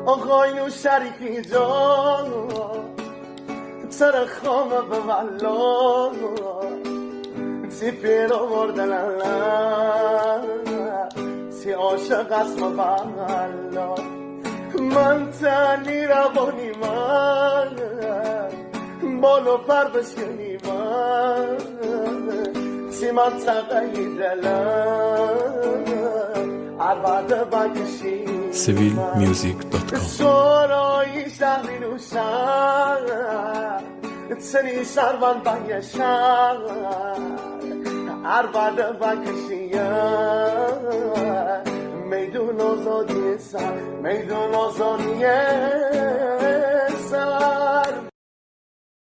آقای و شریکی جان چرا خامه به والا سی پیرو مردن سی عاشق اسم والا من تنی روانی من بالو پر بشکنی من سی منطقه دلم عباده بکشی civilmusic.com سرایی شهری نوشن سنی شروان بایشن عباده بکشی میدون آزادی سر میدون آزادی سر